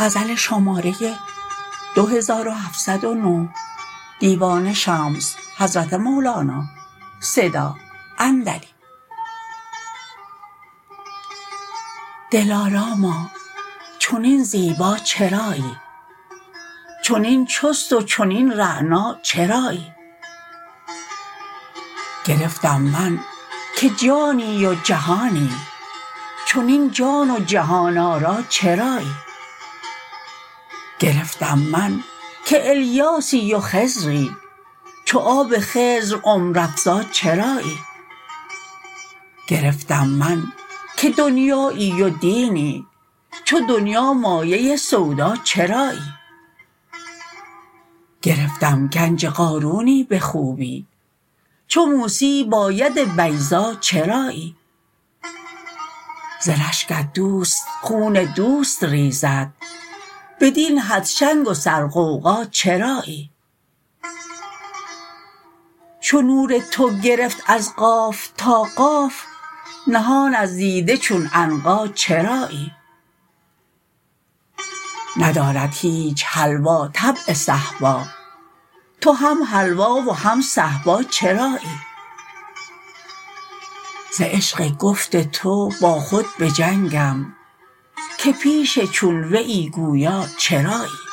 دلاراما چنین زیبا چرایی چنین چست و چنین رعنا چرایی گرفتم من که جانی و جهانی چنین جان و جهان آرا چرایی گرفتم من که الیاسی و خضری چو آب خضر عمرافزا چرایی گرفتم من که دنیایی و دینی چو دنیا مایه سودا چرایی گرفتم گنج قارونی به خوبی چو موسی با ید بیضا چرایی ز رشکت دوست خون دوست ریزد بدین حد شنگ و سرغوغا چرایی چو نور تو گرفت از قاف تا قاف نهان از دیده چون عنقا چرایی ندارد هیچ حلوا طبع صهبا تو هم حلوا و هم صهبا چرایی ز عشق گفت تو با خود به جنگم که پیش چون ویی گویا چرایی